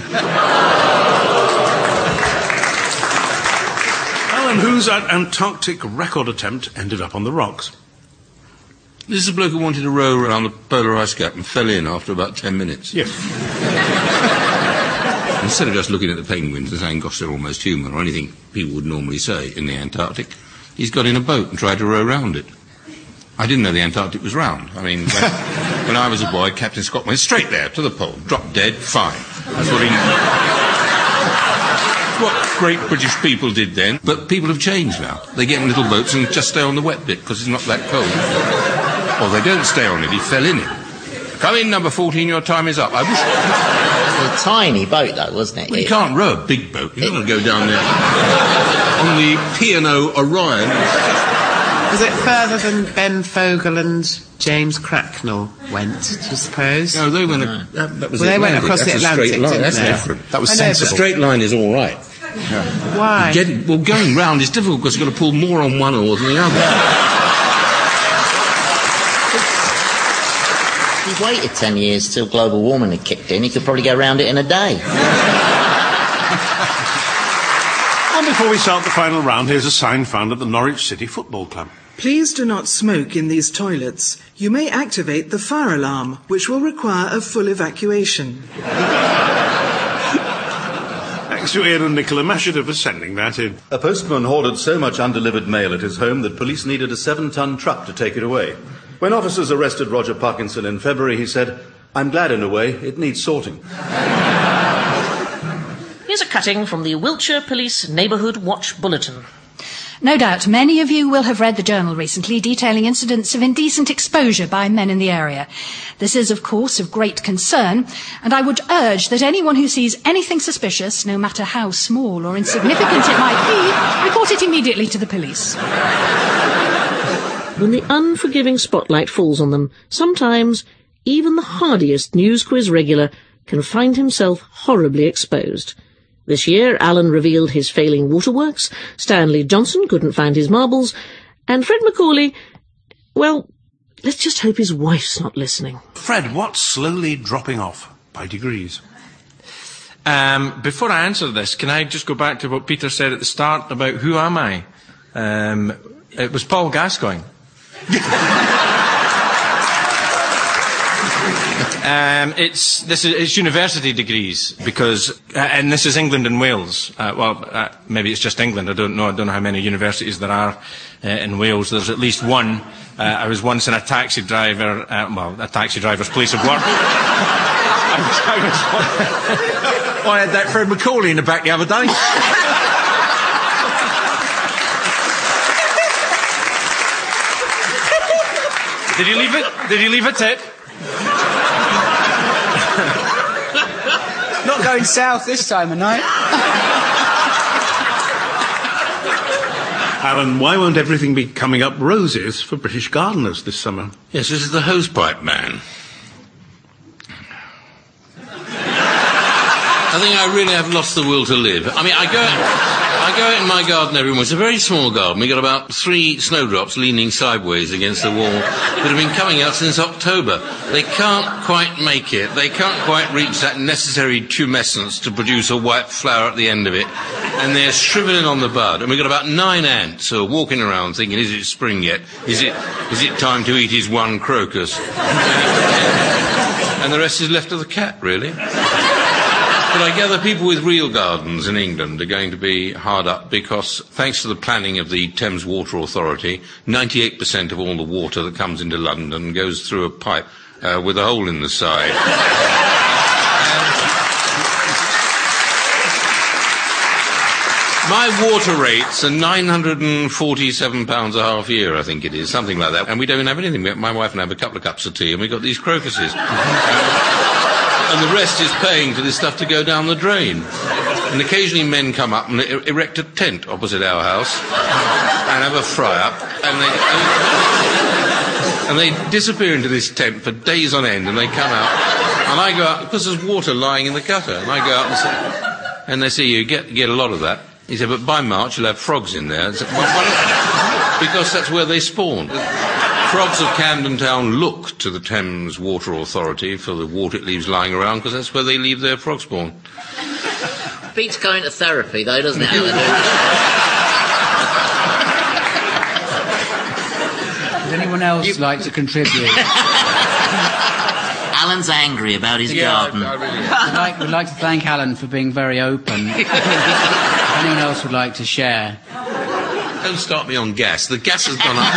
Alan Who's Antarctic record attempt ended up on the rocks. This is a bloke who wanted to row around the polar ice cap and fell in after about ten minutes. Yes. Instead of just looking at the penguins and saying, gosh, they're almost human, or anything people would normally say in the Antarctic, he's got in a boat and tried to row round it. I didn't know the Antarctic was round. I mean, when, when I was a boy, Captain Scott went straight there, to the pole, dropped dead, fine. That's what he... what great British people did then. But people have changed now. They get in little boats and just stay on the wet bit because it's not that cold. Or they don't stay on it, he fell in it. Come in, number fourteen, your time is up. I wish... It was a tiny boat, though, wasn't it? Well, you can't row a big boat. You're not going to go down there on the P and O Orion. Was it further than Ben Fogle and James Cracknell went, do you suppose? No, they went... A, that, that was well, the they went across That's the Atlantic, a straight line. didn't That's they? different. That was I know, sensible. A straight line is all right. Yeah. Why? Get, well, going round is difficult because you've got to pull more on one oar than the other. He waited ten years till global warming had kicked in. He could probably go round it in a day. And before we start the final round, here's a sign found at the Norwich City Football Club. Please do not smoke in these toilets. You may activate the fire alarm, which will require a full evacuation. Thanks to Ian and Nicola Mashiter for sending that in. A postman hoarded so much undelivered mail at his home that police needed a seven-ton truck to take it away. When officers arrested Roger Parkinson in February, he said, "I'm glad in a way, it needs sorting." Here's a cutting from the Wiltshire Police Neighbourhood Watch Bulletin. No doubt many of you will have read the journal recently detailing incidents of indecent exposure by men in the area. This is, of course, of great concern, and I would urge that anyone who sees anything suspicious, no matter how small or insignificant it might be, report it immediately to the police. When the unforgiving spotlight falls on them, sometimes even the hardiest news quiz regular can find himself horribly exposed. This year, Alan revealed his failing waterworks, Stanley Johnson couldn't find his marbles, and Fred Macaulay, well, let's just hope his wife's not listening. Fred, what's slowly dropping off by degrees? Um, before I answer this, can I just go back to what Peter said at the start about who am I? Um, it was Paul Gascoigne. Um, it's this is it's university degrees because, uh, and this is England and Wales. Uh, well, uh, maybe it's just England. I don't know. I don't know how many universities there are uh, in Wales. There's at least one. Uh, I was once in a taxi driver, uh, well, a taxi driver's place of work. I, was, I, was, well, I had that Fred Macaulay in the back the other day. Did you leave it? Did you leave it, Ted? Not going south this time of night. Alan, why won't everything be coming up roses for British gardeners this summer? Yes, this is the hosepipe man. I think I really have lost the will to live. I mean, I go, I go out in my garden every morning. It's a very small garden. We've got about three snowdrops leaning sideways against the wall that have been coming out since October. They can't quite make it. They can't quite reach that necessary tumescence to produce a white flower at the end of it. And they're shriveling on the bud. And we've got about nine ants who are walking around thinking, is it spring yet? Is it, is it time to eat his one crocus? And the rest is left to the cat, really. But I gather people with real gardens in England are going to be hard up because, thanks to the planning of the Thames Water Authority, ninety-eight percent of all the water that comes into London goes through a pipe uh, with a hole in the side. My water rates are nine hundred forty-seven pounds a half year, I think it is, something like that. And we don't have anything. My wife and I have a couple of cups of tea, and we've got these crocuses. um, and the rest is paying for this stuff to go down the drain. And occasionally men come up and er- erect a tent opposite our house and have a fry-up, and they... And they disappear into this tent for days on end, and they come out, and I go out, because there's water lying in the gutter, and I go out and say, and they say, you get, get a lot of that. He said, but by March you'll have frogs in there. I said, well, well, because that's where they spawn. Frogs of Camden Town look to the Thames Water Authority for the water it leaves lying around, because that's where they leave their frog spawn. Beats going to therapy, though, doesn't it, Alan? Would anyone else you... like to contribute? Alan's angry about his yeah, garden. I, I really we'd, like, we'd like to thank Alan for being very open. If anyone else would like to share? Don't start me on gas. The gas has gone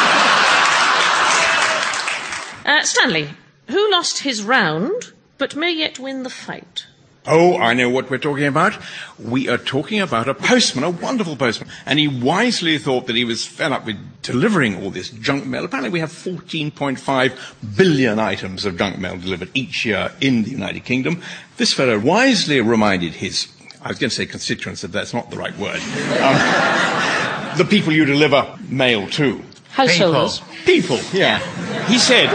up. uh, Stanley, who lost his round but may yet win the fight? Oh, I know what we're talking about. We are talking about a postman, a wonderful postman. And he wisely thought that he was fed up with delivering all this junk mail. Apparently we have fourteen point five billion items of junk mail delivered each year in the United Kingdom. This fellow wisely reminded his, I was going to say constituents, but that's not the right word, um, the people you deliver mail to. Householders. People, people yeah. He said...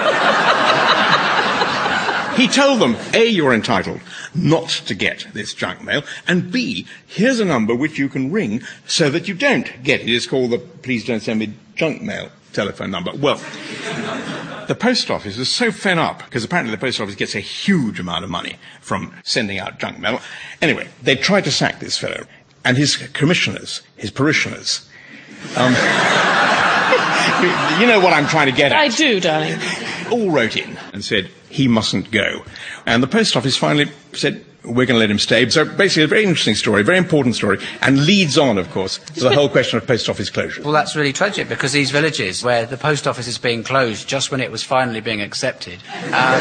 He told them, A, you're entitled not to get this junk mail, and B, here's a number which you can ring so that you don't get it. It's called the Please Don't Send Me Junk Mail telephone number. Well, the post office was so fed up, because apparently the post office gets a huge amount of money from sending out junk mail. Anyway, they tried to sack this fellow, and his commissioners, his parishioners, um, you know what I'm trying to get at. I do, darling. All wrote in and said he mustn't go. And the post office finally said, we're going to let him stay. So basically a very interesting story, very important story, and leads on, of course, to the whole question of post office closure. Well, that's really tragic, because these villages where the post office is being closed just when it was finally being accepted... Um,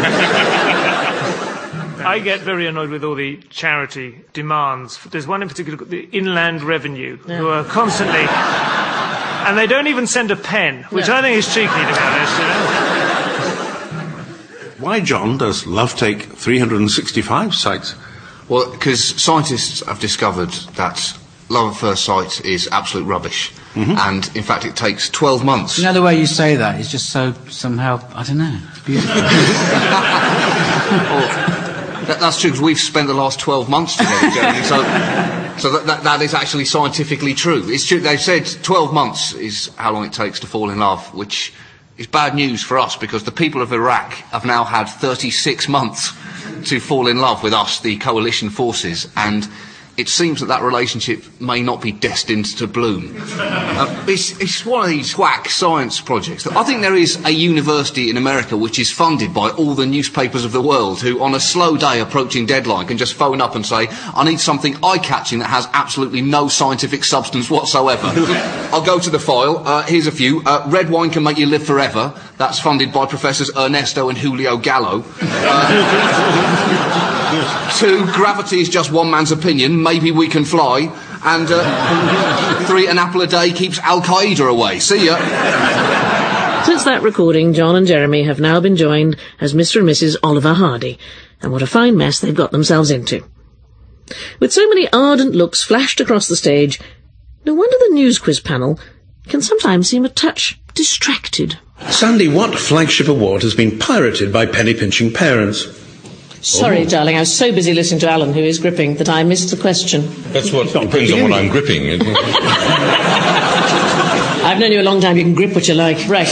I get very annoyed with all the charity demands. There's one in particular, the Inland Revenue, yeah. who are constantly... And they don't even send a pen, which yeah. I think is cheeky, to be honest, you know. Why, John, does Love take three hundred sixty-five sites? Well, because scientists have discovered that love at first sight is absolute rubbish. Mm-hmm. And, in fact, it takes twelve months. You know, the way you say that is just so, somehow, I don't know, it's beautiful. Well, that, that's true, because we've spent the last twelve months together, Jeremy, so... So that, that, that is actually scientifically true. It's true. They've said twelve months is how long it takes to fall in love, which is bad news for us, because the people of Iraq have now had thirty-six months to fall in love with us, the coalition forces, and it seems that that relationship may not be destined to bloom. Uh, it's, it's one of these whack science projects. I think there is a university in America which is funded by all the newspapers of the world, who on a slow day approaching deadline can just phone up and say, I need something eye-catching that has absolutely no scientific substance whatsoever. I'll go to the file. Uh, here's a few. Uh, Red wine can make you live forever. That's funded by Professors Ernesto and Julio Gallo. Uh, Two, gravity is just one man's opinion. Maybe we can fly. And uh, three, an apple a day keeps Al-Qaeda away. See ya. Since that recording, John and Jeremy have now been joined as Mister and Missus Oliver Hardy. And what a fine mess they've got themselves into. With so many ardent looks flashed across the stage, no wonder the news quiz panel can sometimes seem a touch distracted. Sandy, what flagship award has been pirated by penny-pinching parents? Sorry, oh. darling, I was so busy listening to Alan, who is gripping, that I missed the question. That's what depends on what I'm gripping. I've known you a long time, you can grip what you like. Right.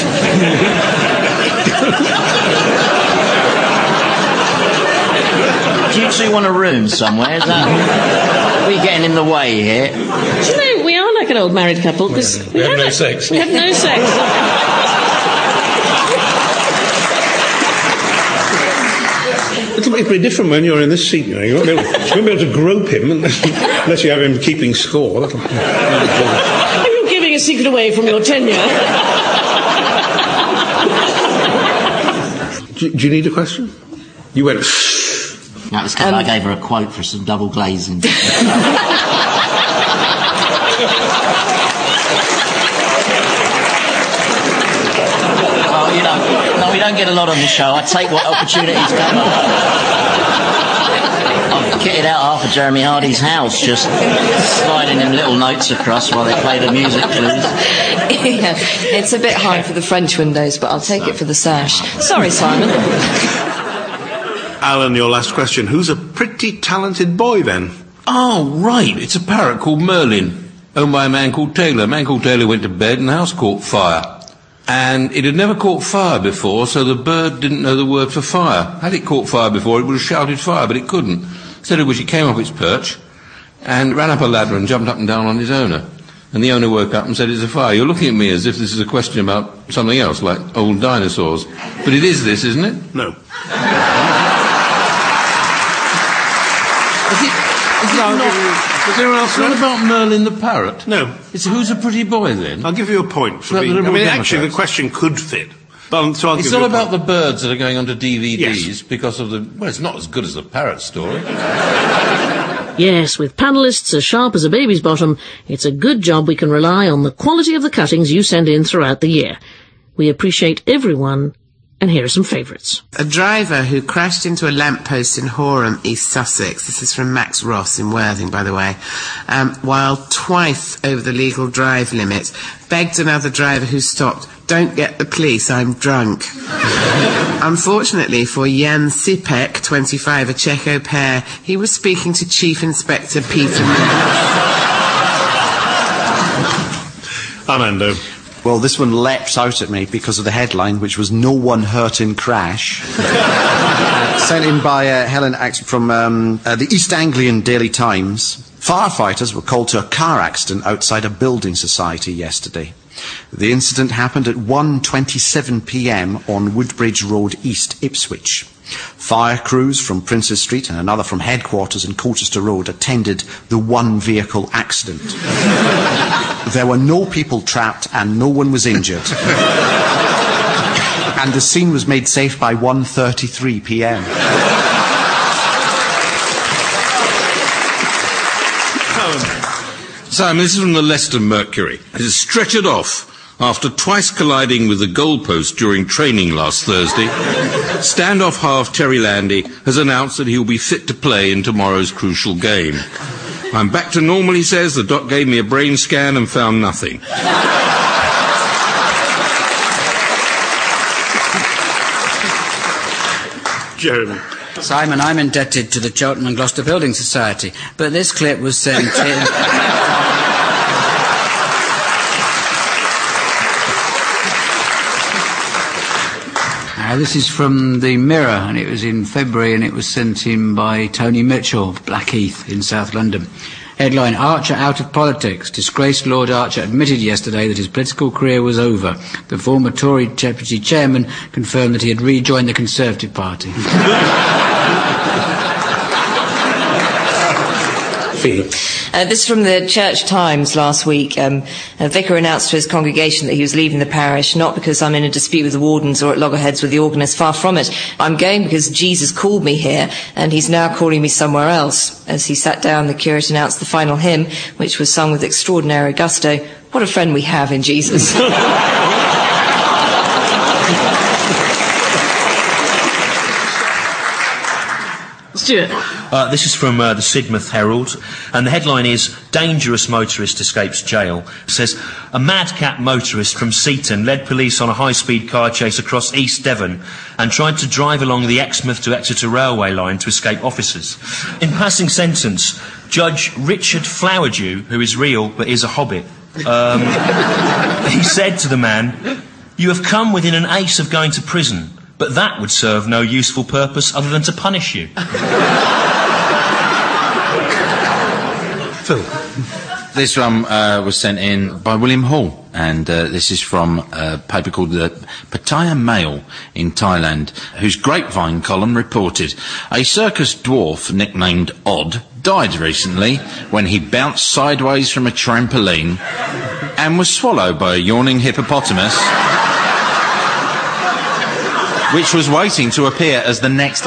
Do you two want a room somewhere? Is that... Are we getting in the way here? Do you know, we are like an old married couple, because we, we have, have no sex. We have no sex. It'll be pretty different when you're in this seat, you know. You won't be able, you won't be able to grope him unless, unless you have him keeping score. That'll... Are you giving a secret away from your tenure? do, do you need a question? You went... That was because um, I gave her a quote for some double glazing. don't get a lot on the show. I take what opportunities come. I've kitted out half of Jeremy Hardy's house, just sliding them little notes across while they play the music, please. Yeah, it's a bit high for the French windows, but I'll take it for the sash. Sorry, Simon. Alan, your last question. Who's a pretty talented boy, then? Oh, right. It's a parrot called Merlin, owned by a man called Taylor. A man called Taylor went to bed and the house caught fire. And it had never caught fire before, so the bird didn't know the word for fire. Had it caught fire before, it would have shouted fire, but it couldn't. Instead of which, it came off its perch and ran up a ladder and jumped up and down on his owner. And the owner woke up and said, "It's a fire." You're looking at me as if this is a question about something else, like old dinosaurs. But it is this, isn't it? No. Is it, is it not, is there else not about Merlin the parrot? No. It's who's a pretty boy, then? I'll give you a point for About being... the I mean, Liberal actually, the Democrats. question could fit. But, so I'll It's give you not a about point. the birds that are going onto D V Ds Yes. because of the... Well, it's not as good as the parrot story. Yes, with panellists as sharp as a baby's bottom, it's a good job we can rely on the quality of the cuttings you send in throughout the year. We appreciate everyone, and here are some favourites. A driver who crashed into a lamppost in Horham, East Sussex, this is from Max Ross in Worthing, by the way, um, while twice over the legal drive limit, begged another driver who stopped, "Don't get the police, I'm drunk." Unfortunately for Jan Sipek, twenty-five, a Czech au pair, he was speaking to Chief Inspector Peter Armando. Well, this one leapt out at me because of the headline, which was "No one hurt in crash." uh, sent in by uh, Helen Ax from um, uh, the East Anglian Daily Times. Firefighters were called to a car accident outside a building society yesterday. The incident happened at one twenty-seven p m on Woodbridge Road East, Ipswich. Fire crews from Princes Street and another from headquarters in Colchester Road attended the one-vehicle accident. There were no people trapped and no one was injured. And the scene was made safe by one thirty-three p m Simon, this is from the Leicester Mercury. It is stretchered off after twice colliding with the goalpost during training last Thursday. Standoff half Terry Landy has announced that he will be fit to play in tomorrow's crucial game. "I'm back to normal," he says. "The doc gave me a brain scan and found nothing." Jeremy. Simon, I'm indebted to the Cheltenham and Gloucester Building Society, but this clip was sent in... Uh, this is from the Mirror, and it was in February, and it was sent in by Tony Mitchell of Blackheath in South London. Headline: Archer out of politics. Disgraced Lord Archer admitted yesterday that his political career was over. The former Tory deputy chairman confirmed that he had rejoined the Conservative Party. Uh, this is from the Church Times last week. Um, a vicar announced to his congregation that he was leaving the parish, not because I'm in a dispute with the wardens or at loggerheads with the organist, far from it. I'm going because Jesus called me here, and he's now calling me somewhere else. As he sat down, the curate announced the final hymn, which was sung with extraordinary gusto. What a friend we have in Jesus. Stuart. Uh, this is from uh, the Sidmouth Herald, and the headline is "Dangerous Motorist Escapes Jail." It says, "A madcap motorist from Seaton led police on a high-speed car chase across East Devon and tried to drive along the Exmouth to Exeter railway line to escape officers. In passing sentence, Judge Richard Flowerdew, who is real but is a hobbit, um, he said to the man, 'You have come within an ace of going to prison, but that would serve no useful purpose other than to punish you.'" Phil. This one uh, was sent in by William Hall, and uh, this is from a paper called the Pattaya Mail in Thailand, whose Grapevine column reported a circus dwarf nicknamed Odd died recently when he bounced sideways from a trampoline and was swallowed by a yawning hippopotamus, which was waiting to appear as the next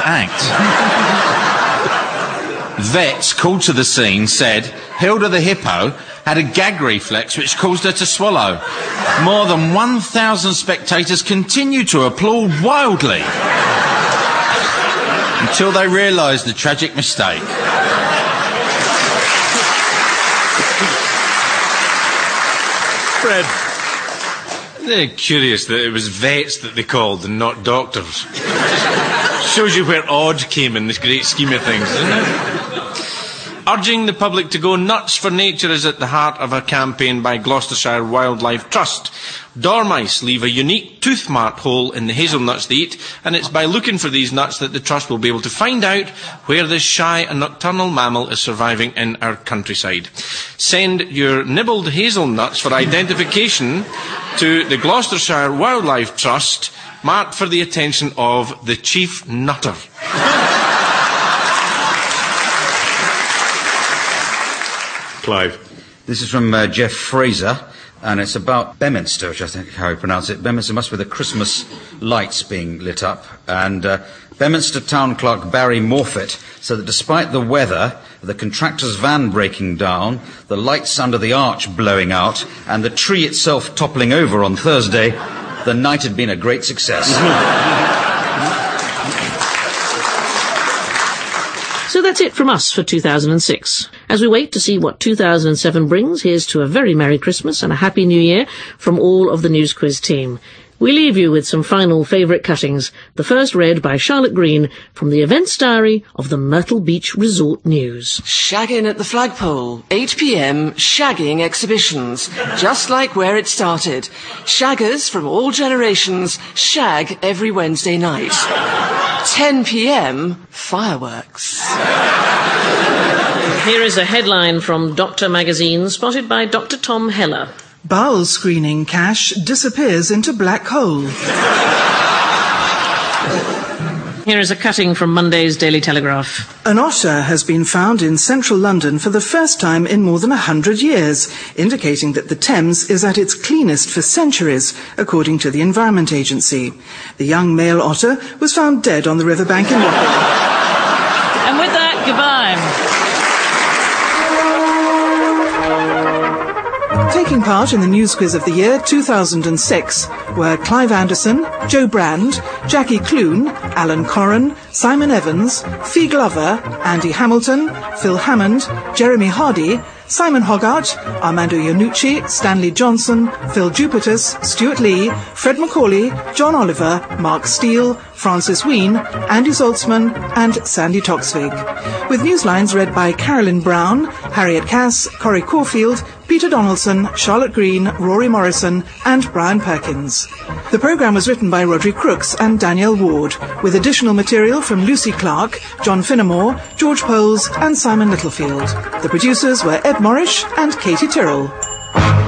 act. Vets called to the scene said Hilda the hippo had a gag reflex which caused her to swallow. More than one thousand spectators continued to applaud wildly until they realised the tragic mistake. Fred, isn't it curious that it was vets that they called and not doctors? Shows you where odd came in this great scheme of things, doesn't it? Urging the public to go nuts for nature is at the heart of a campaign by Gloucestershire Wildlife Trust. Dormice leave a unique tooth-marked hole in the hazelnuts they eat, and it's by looking for these nuts that the Trust will be able to find out where this shy and nocturnal mammal is surviving in our countryside. Send your nibbled hazelnuts for identification to the Gloucestershire Wildlife Trust, marked for the attention of the Chief Nutter. Clive. This is from uh, Jeff Fraser, and it's about Beminster, which I think how you pronounce it. Beminster must be the Christmas lights being lit up. And uh, Beminster Town Clerk Barry Morfitt said that despite the weather, the contractor's van breaking down, the lights under the arch blowing out, and the tree itself toppling over on Thursday, the night had been a great success. So that's it from us for two thousand six. As we wait to see what two thousand seven brings, here's to a very Merry Christmas and a Happy New Year from all of the News Quiz team. We leave you with some final favourite cuttings, the first read by Charlotte Green from the events diary of the Myrtle Beach Resort News. Shagging at the Flagpole, eight p.m, shagging exhibitions, just like where it started. Shaggers from all generations shag every Wednesday night. ten p.m, fireworks. Here is a headline from Doctor Magazine, spotted by Doctor Tom Heller. Bowel screening cash disappears into black hole. Here is a cutting from Monday's Daily Telegraph. An otter has been found in central London for the first time in more than a hundred years, indicating that the Thames is at its cleanest for centuries, according to the Environment Agency. The young male otter was found dead on the riverbank in Wapping. And with that, goodbye. Taking part in the News Quiz of the Year two thousand six were Clive Anderson, Joe Brand, Jackie Clune, Alan Corran, Simon Evans, Fee Glover, Andy Hamilton, Phil Hammond, Jeremy Hardy, Simon Hogarth, Armando Iannucci, Stanley Johnson, Phil Jupitus, Stuart Lee, Fred Macaulay, John Oliver, Mark Steele, Francis Ween, Andy Zoltzman and Sandy Toksvig. With newslines read by Carolyn Brown, Harriet Cass, Corrie Caulfield, Peter Donaldson, Charlotte Green, Rory Morrison and Brian Perkins. The programme was written by Roderick Crooks and Danielle Ward, with additional material from Lucy Clark, John Finnemore, George Poles and Simon Littlefield. The producers were Ed Morrish and Katie Tyrrell.